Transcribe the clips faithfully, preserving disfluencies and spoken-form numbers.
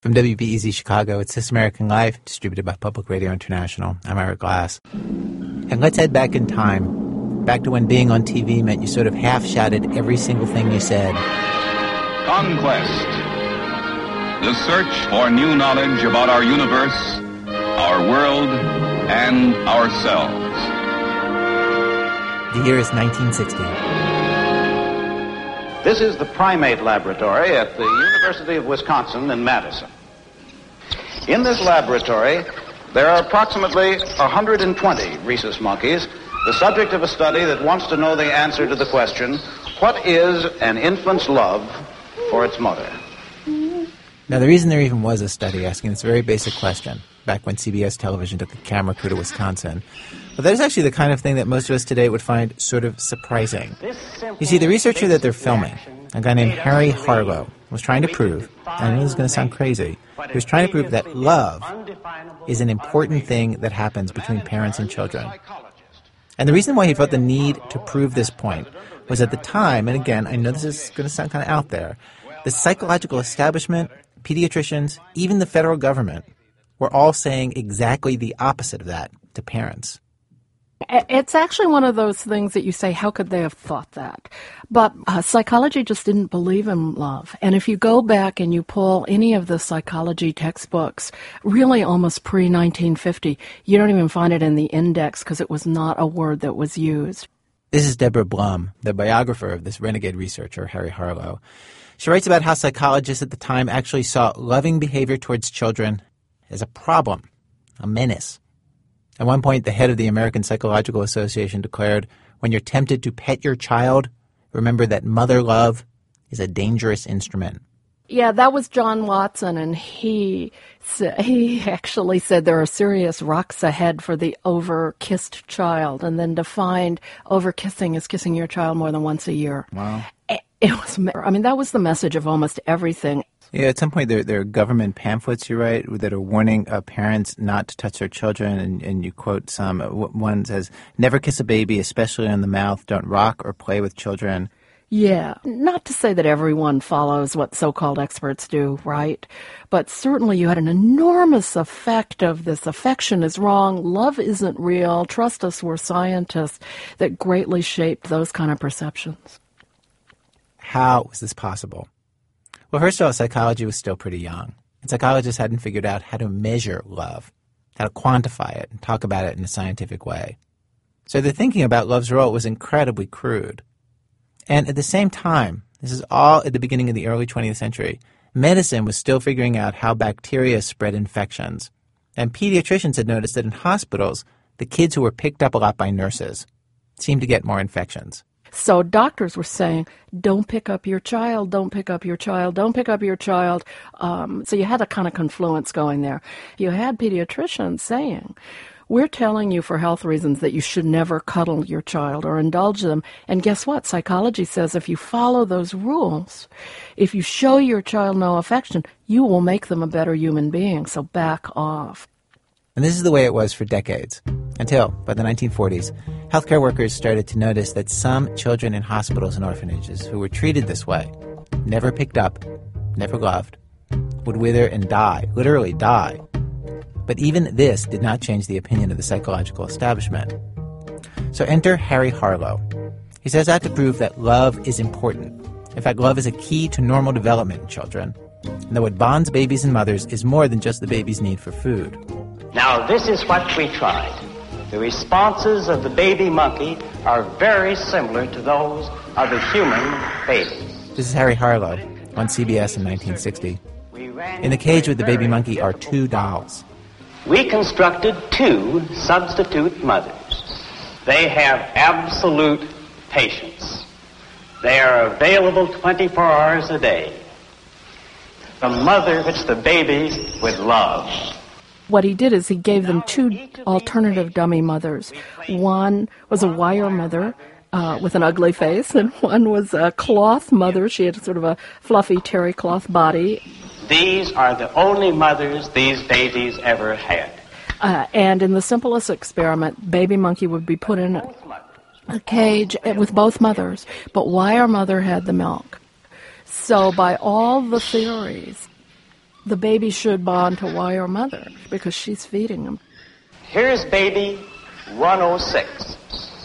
From W B E Z Chicago, it's This American Life, distributed by Public Radio International. I'm Eric Glass. And let's head back in time, back to when being on T V meant you sort of half-shouted every single thing you said. Conquest. The search for new knowledge about our universe, our world, and ourselves. The year is nineteen sixty. This is the primate laboratory at the University of Wisconsin in Madison. In this laboratory, there are approximately one hundred twenty rhesus monkeys, the subject of a study that wants to know the answer to the question, what is an infant's love for its mother? Now, the reason there even was a study asking this very basic question, back when C B S television took a camera crew to Wisconsin, but that is actually the kind of thing that most of us today would find sort of surprising. You see, the researcher that they're filming, a guy named Harry Harlow, was trying to prove, and I know this is going to sound crazy, he was trying to prove that love is an important thing that happens between parents and children. And the reason why he felt the need to prove this point was at the time, and again, I know this is going to sound kind of out there, the psychological establishment, pediatricians, even the federal government were all saying exactly the opposite of that to parents. It's actually one of those things that you say, how could they have thought that? But uh, psychology just didn't believe in love. And if you go back and you pull any of the psychology textbooks, really almost pre nineteen fifty, you don't even find it in the index because it was not a word that was used. This is Deborah Blum, the biographer of this renegade researcher, Harry Harlow. She writes about how psychologists at the time actually saw loving behavior towards children as a problem, a menace. At one point, the head of the American Psychological Association declared, when you're tempted to pet your child, remember that mother love is a dangerous instrument. Yeah, that was John Watson, and he he actually said there are serious rocks ahead for the over-kissed child, and then defined over-kissing as kissing your child more than once a year. Wow. It was, I mean, that was the message of almost everything. Yeah, at some point there, there are government pamphlets, you write, that are warning uh, parents not to touch their children, and, and you quote some. One says, never kiss a baby, especially on the mouth. Don't rock or play with children. Yeah, not to say that everyone follows what so-called experts do, right? But certainly you had an enormous effect of this. Affection is wrong, love isn't real, trust us, we're scientists, that greatly shaped those kind of perceptions. How was this possible? Well, first of all, psychology was still pretty young, and psychologists hadn't figured out how to measure love, how to quantify it and talk about it in a scientific way. So the thinking about love's role was incredibly crude. And at the same time, this is all at the beginning of the early twentieth century, medicine was still figuring out how bacteria spread infections. And pediatricians had noticed that in hospitals, the kids who were picked up a lot by nurses seemed to get more infections. So doctors were saying, don't pick up your child, don't pick up your child, don't pick up your child. Um, so you had a kind of confluence going there. You had pediatricians saying, we're telling you for health reasons that you should never cuddle your child or indulge them. And guess what? Psychology says if you follow those rules, if you show your child no affection, you will make them a better human being. So back off. And this is the way it was for decades, until, by the nineteen forties, healthcare workers started to notice that some children in hospitals and orphanages who were treated this way, never picked up, never loved, would wither and die, literally die. But even this did not change the opinion of the psychological establishment. So enter Harry Harlow. He sets out to prove that love is important. In fact, love is a key to normal development in children, and that what bonds babies and mothers is more than just the baby's need for food. Now, this is what we tried. The responses of the baby monkey are very similar to those of the human baby. This is Harry Harlow on C B S in nineteen sixty. In the cage with the baby monkey are two dolls. We constructed two substitute mothers. They have absolute patience. They are available twenty-four hours a day. The mother which the baby would love. What he did is he gave them two alternative dummy mothers. One was a wire mother uh, with an ugly face, and one was a cloth mother. She had sort of a fluffy terry cloth body. These are the only mothers these babies ever had. Uh, and in the simplest experiment, baby monkey would be put in a, a cage with both mothers, but wire mother had the milk. So by all the theories, the baby should bond to wire mother because she's feeding him. Here's baby one oh six.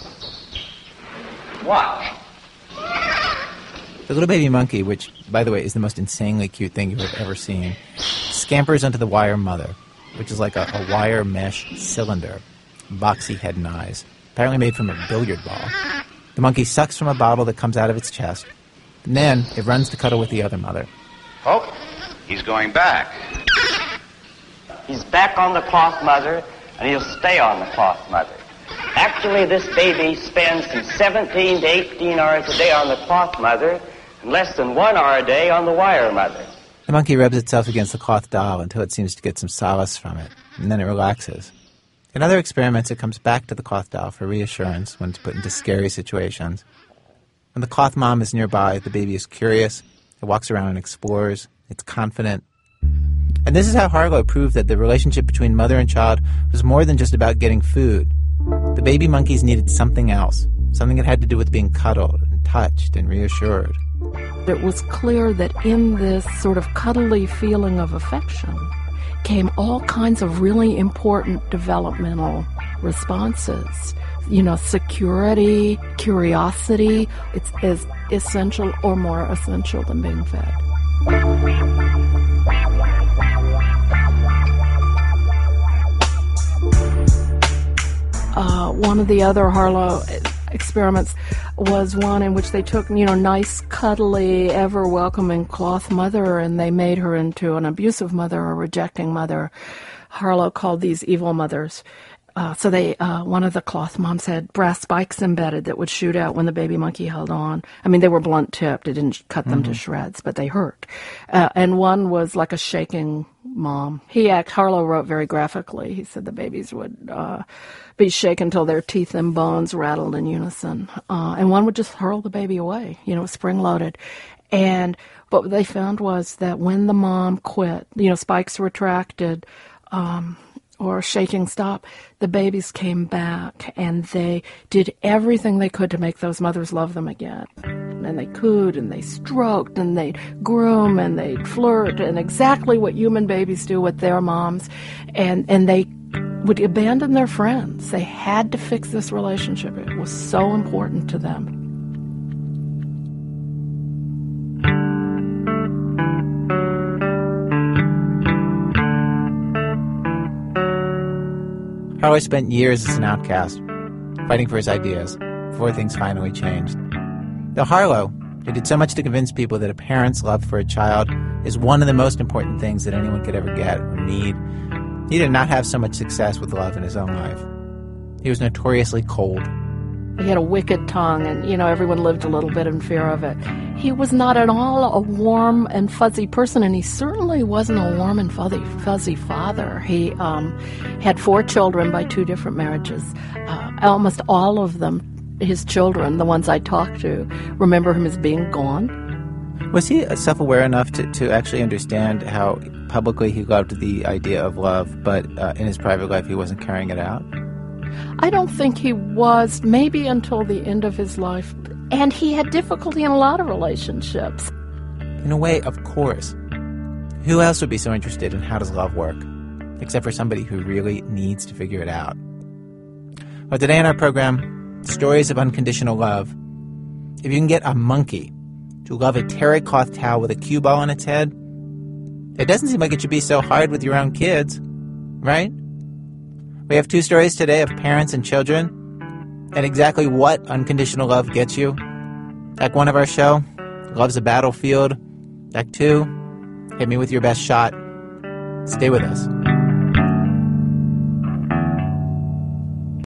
Watch. The little baby monkey, which, by the way, is the most insanely cute thing you've ever seen, scampers onto the wire mother, which is like a, a wire mesh cylinder, boxy head and eyes, apparently made from a billiard ball. The monkey sucks from a bottle that comes out of its chest, and then it runs to cuddle with the other mother. Oh, he's going back. He's back on the cloth mother, and he'll stay on the cloth mother. Actually, this baby spends from seventeen to eighteen hours a day on the cloth mother and less than one hour a day on the wire mother. The monkey rubs itself against the cloth doll until it seems to get some solace from it, and then it relaxes. In other experiments, it comes back to the cloth doll for reassurance when it's put into scary situations. When the cloth mom is nearby, the baby is curious, it walks around and explores, it's confident. And this is how Harlow proved that the relationship between mother and child was more than just about getting food. The baby monkeys needed something else, something that had to do with being cuddled and touched and reassured. It was clear that in this sort of cuddly feeling of affection came all kinds of really important developmental responses. You know, security, curiosity, it's as essential or more essential than being fed. Uh, one of the other Harlow experiments was one in which they took, you know, nice, cuddly, ever-welcoming cloth mother, and they made her into an abusive mother or rejecting mother. Harlow called these evil mothers. Uh, so they, uh, one of the cloth moms had brass spikes embedded that would shoot out when the baby monkey held on. I mean, they were blunt-tipped. It didn't cut them mm-hmm. to shreds, but they hurt. Uh, and one was like a shaking mom. He, act, Harlow wrote very graphically. He said the babies would uh, be shaken till their teeth and bones rattled in unison. Uh, and one would just hurl the baby away, you know, spring-loaded. And but what they found was that when the mom quit, you know, spikes retracted, um, or shaking stop, the babies came back and they did everything they could to make those mothers love them again. And they cooed and they stroked and they'd groom and they'd flirt and exactly what human babies do with their moms. And, and they would abandon their friends. They had to fix this relationship. It was so important to them. Harlow spent years as an outcast, fighting for his ideas, before things finally changed. Though Harlow, who did so much to convince people that a parent's love for a child is one of the most important things that anyone could ever get or need, he did not have so much success with love in his own life. He was notoriously cold. He had a wicked tongue, and, you know, everyone lived a little bit in fear of it. He was not at all a warm and fuzzy person, and he certainly wasn't a warm and fuzzy, fuzzy father. He um, had four children by two different marriages. Uh, almost all of them, his children, the ones I talked to, remember him as being gone. Was he self-aware enough to, to actually understand how publicly he loved the idea of love, but uh, in his private life he wasn't carrying it out? I don't think he was, maybe until the end of his life. And he had difficulty in a lot of relationships. In a way, of course. Who else would be so interested in how does love work? Except for somebody who really needs to figure it out. Well, today on our program, stories of unconditional love. If you can get a monkey to love a terry cloth towel with a cue ball on its head, it doesn't seem like it should be so hard with your own kids, right? We have two stories today of parents and children and exactly what unconditional love gets you. Act one of our show, Love's a Battlefield. Act two, hit me with your best shot. Stay with us.